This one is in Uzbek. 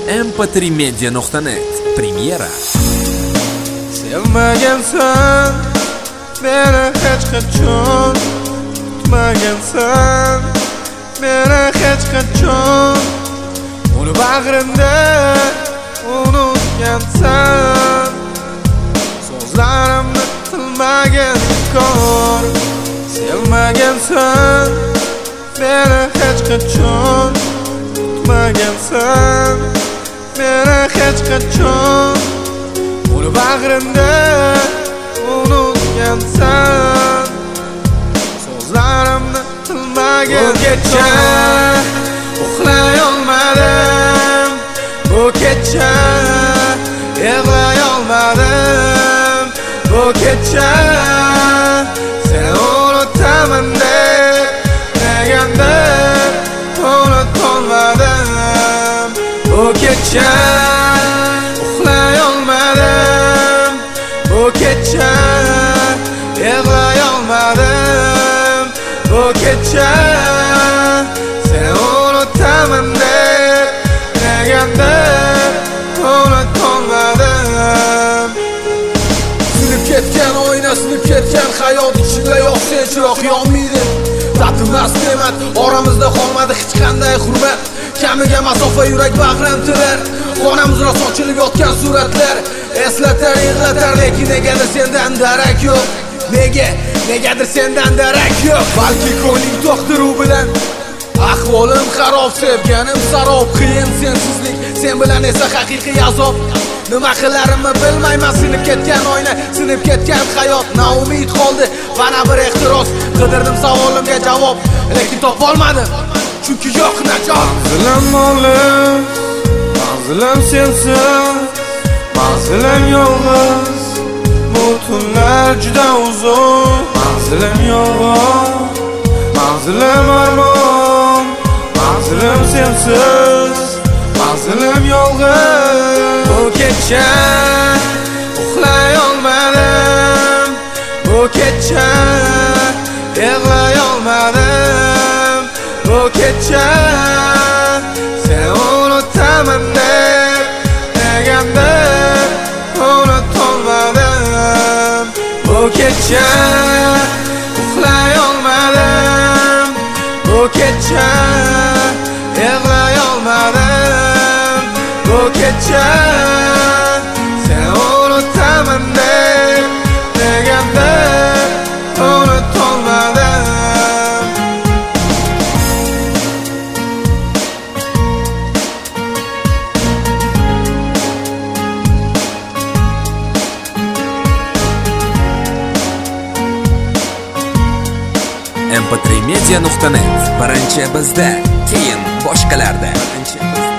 mp3media.net Premyera. Sevmagansan meni hech qachon, tutmagansan meni hech qachon, uni bag'rimda unutgansan, so'zlarimni qilmagan inkor. Sevmagansan meni hech qachon, tutmagansan meni hech qachon, uni bag'rimda unutgansan, so'zlarimni qilmagan. Bu kecha uxlay olmadim, bu kecha yig'lay olmadim, bu kecha seni unutaman deb negadir unutolmadim. Bu kecha uxlay olmadim, bu kecha yig'lay olmadim, bu kecha seni unutaman deb negadir unutolmadim. Sinib ketgan oyna, sinib ketgan hayot ichida yo'q sen chiroq yonmaydi. Tatimas ne'mat, oramizda qolmadi hech qanday hurmat. Kamiga masofa yurak bag'rim tirar, xonamizda sochilib yotgan suratlar eslatar, yig'latar, lekin negadir sendan darak yo'q. Negadir sendan darak yo'q. Balki ko'ngling to'qdir u bilan ahvolim xarob, sevganim sarob, qiyin sensizlik, sen bilan esa haqiqiy azob. Nima qilarimni bilmayman, sinib ketgan oyna, sinib ketgan hayot, naumid qoldi bana bir ehtiros. Qidirdim savolimga javob, lekin topolmadim, chunki yo'q najot. Manzilim olis, manzilim sensiz, manzilim yolg'iz, bu tunlar juda uzun. Manzilim yolg'iz, manzilim armon, manzilim sensiz, manzilim yolg'iz. Bu kecha uxlay olmadim, bu kecha yig'lay olmadim, bu kecha seni unutaman deb negadir unutolmadim. Bu kecha uxlay olmadim, bu kecha yig'lay olmadim, bu kecha seni unutaman deb negadir unutolmadim. mp3media.net Birinchi bizda, keyin boshqalarda.